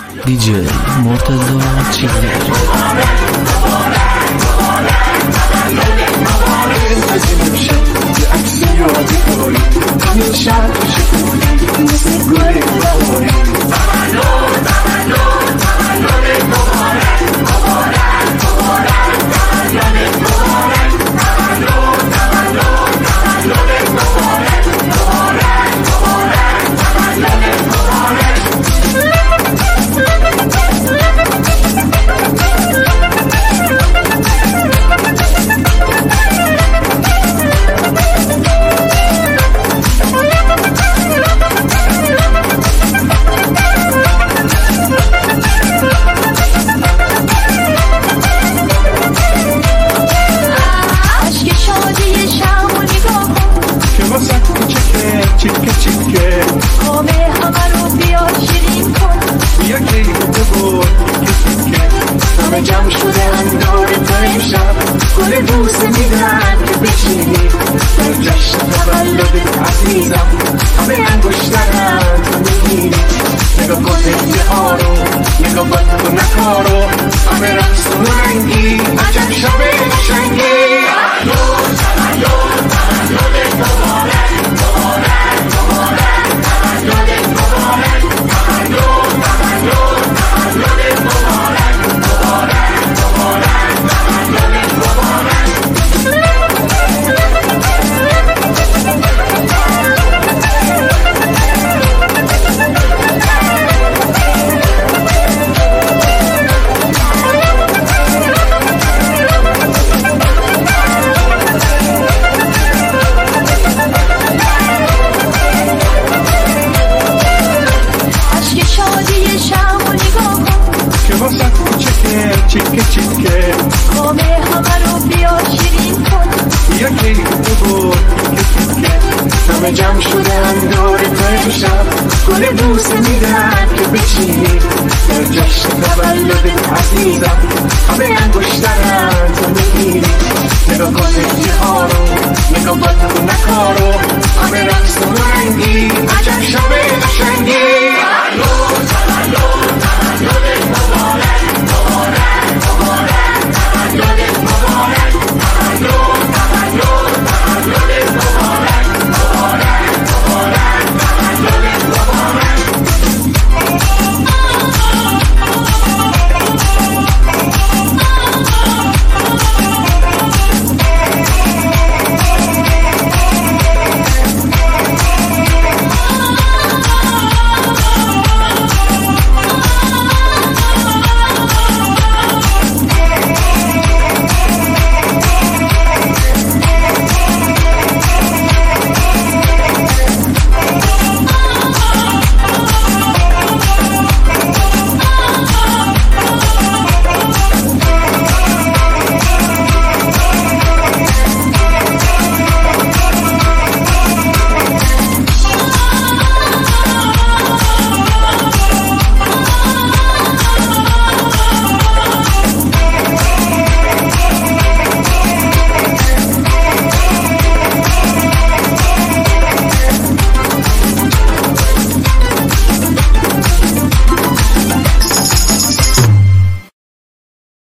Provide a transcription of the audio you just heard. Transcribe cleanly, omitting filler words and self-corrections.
دیجی مرتضی چیزی چیکه چیکه کامه همه رو بیا شیرین کن بیا که بود تیکه همه جمع شدن دور تو امشب گل دوست میدن که بچینی در جشن تولدت عزیزم همه انگشترن تو میگیری نگاه کن دنگه ها رو نگاه بد و نکارو همه رقص و رنگی عجب شب قشنگی چیکه چیکه کامه همه رو بیا شیرین کن بیا که بود تیکه همه جمع شدن دور تو امشب گل دوست میدن که بچینی در جشن تولدت عزیزم همه انگشترن تو میگیری نگاه کن دنگه ها رو نگاه بد و نکارو همه رقص و رنگی عجب شب قشنگی